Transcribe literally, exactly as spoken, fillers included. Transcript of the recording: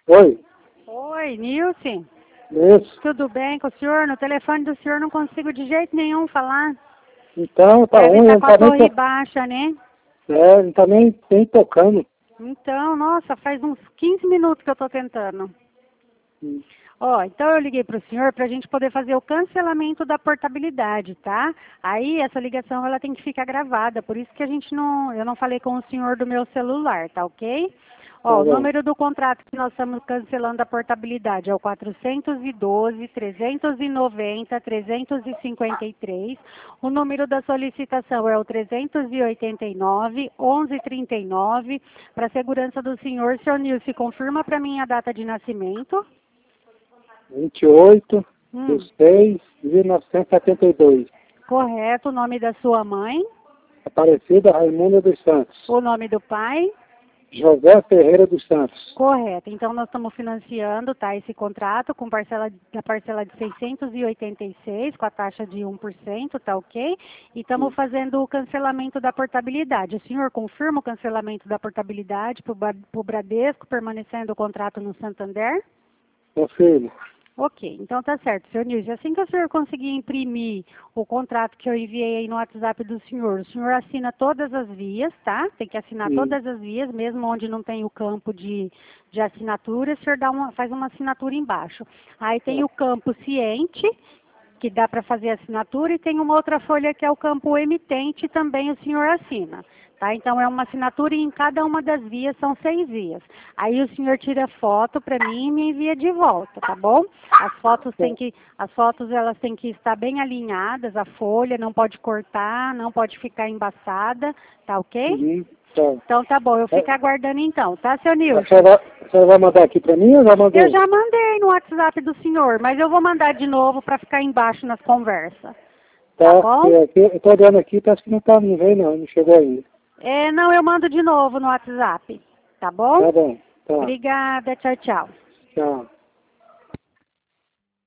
Oi. Oi, Nilce. Isso. Tudo bem com o senhor? No telefone do senhor não consigo de jeito nenhum falar. Então, tá Deve ruim, estar não com tá a nem, torre to... baixa, né? é, não tá nem, nem tocando. Então, nossa, faz uns quinze minutos que eu estou tentando. Hum. Ó, então eu liguei para o senhor para a gente poder fazer o cancelamento da portabilidade, tá? Aí essa ligação ela tem que ficar gravada, por isso que a gente não, eu não falei com o senhor do meu celular, tá ok? Ó, Tá o bom. número do contrato que nós estamos cancelando a portabilidade é o quatrocentos e doze, trezentos e noventa, trezentos e cinquenta e três. O número da solicitação é o trezentos e oitenta e nove, onze trinta e nove. Para a segurança do senhor, senhor Nilce, confirma para mim a data de nascimento. vinte e oito Hum. de seis de mil novecentos e setenta e dois. Correto, o nome da sua mãe, Aparecida Raimunda dos Santos. o nome do pai. José Ferreira dos Santos. Correto. Então nós estamos financiando, tá, esse contrato com parcela a parcela de seiscentos e oitenta e seis com a taxa de um por cento, tá ok? E estamos Hum. fazendo o cancelamento da portabilidade. O senhor confirma o cancelamento da portabilidade para o Bradesco, permanecendo o contrato no Santander? Meu filho. Ok, então tá certo, senhor Nilce. Assim que o senhor conseguir imprimir o contrato que eu enviei aí no WhatsApp do senhor, o senhor assina todas as vias, tá? Tem que assinar Hum. todas as vias, mesmo onde não tem o campo de, de assinatura, o senhor dá uma, faz uma assinatura embaixo. Aí tem o campo ciente, que dá para fazer assinatura, e tem uma outra folha que é o campo emitente, também o senhor assina. Tá? Então, é uma assinatura e em cada uma das vias são seis vias. Aí o senhor tira foto para mim e me envia de volta, tá bom? As fotos têm que, as fotos elas têm que estar bem alinhadas, a folha não pode cortar, não pode ficar embaçada, tá ok? Uhum. Tá. Então tá bom, eu fico aguardando então, tá, seu A Nilson? senhora, a senhora vai mandar aqui pra mim ou já mandou? Eu já mandei no WhatsApp do senhor, mas eu vou mandar de novo para ficar embaixo nas conversas. Tá Tá. bom? Eu, eu tô olhando aqui, parece que não tá, não veio não, não chegou ainda. É, não, eu mando de novo no WhatsApp. Tá bom? Tá bom. Tá. Obrigada, tchau, tchau. Tchau.